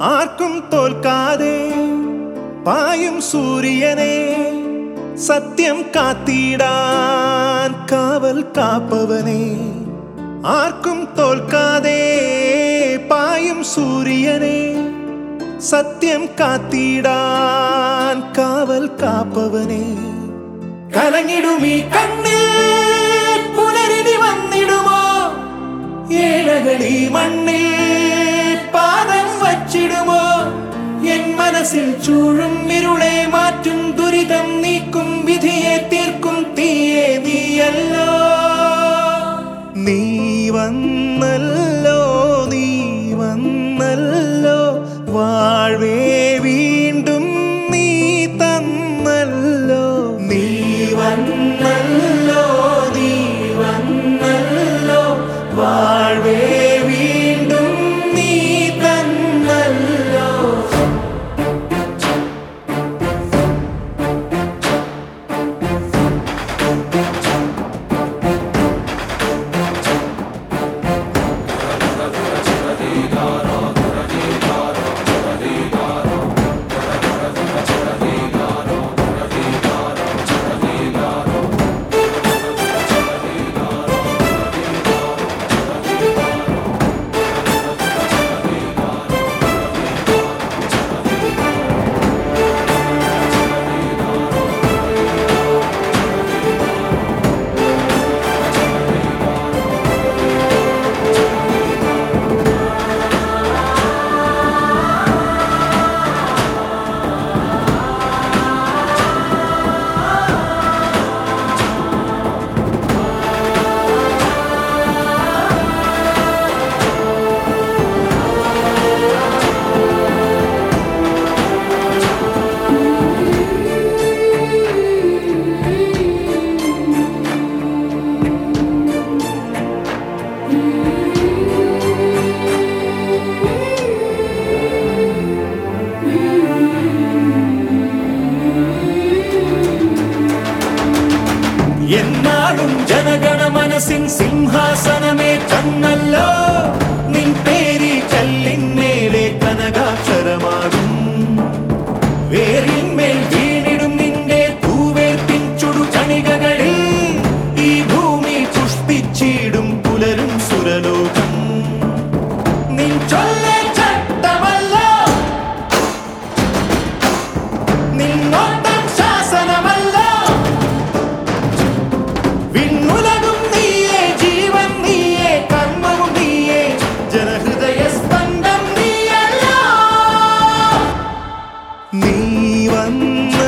ആർക്കും തോൽക്കാതെ പായും സൂര്യനെ സത്യം കാത്തിടാൻ കാവൽ കാപ്പവനെ. ആർക്കും തോൽക്കാതെ പായും സൂര്യനെ സത്യം കാത്തിടാൻ കാവൽ കാപ്പവനെ. കലങ്ങിടുമീ കണ്ണിൽ പുലരിനി വന്നിടുമോ? ഏഴകളി മണ്ണിൽ പാദം വച്ചിടുമോ? എൻ മനസ്സിൽ ചൂഴും ഇരുളെ മാറ്റും ദുരിതം നീക്കും വിധിയെ തീർക്കും തീയെ നീയല്ലോ. നീ വന്നല്ലോ, നീ വന്നല്ലോ, വാഴ്വേ വീണ്ടും നീ തന്നല്ലോ. നീ വന്നല്ലോ, നീ വന്നല്ലോ, വാഴ്വേ വീണ്ടും നീ തന്നല്ലോ. എന്നാളും ജനഗണ മനസ്സിൻ സിംഹാസനമേ തന്നല്ലോ. നിൻ പേരി കല്ലിന്മേലെ കനകാക്ഷരമാകും. വേരിന്മേൽ വീണിടും നിന്റെ തൂവേർപ്പിൻ ചുടു കണികകളിൽ ഈ ഭൂമി പുഷ്പിച്ചിടും പുലരും സുരലോകം. നിൻ ചൊല്ലേ ചട്ടമല്ലോ, നിന്നോട്ടം ശാസനമല്ലോ. വിണ്ണുലകും നീയേ, ജീവൻ നീയേ, കർമ്മവും നീയേ, ജനഹൃദയ സ്പന്ദം നീയല്ലോ. നീ വന്ന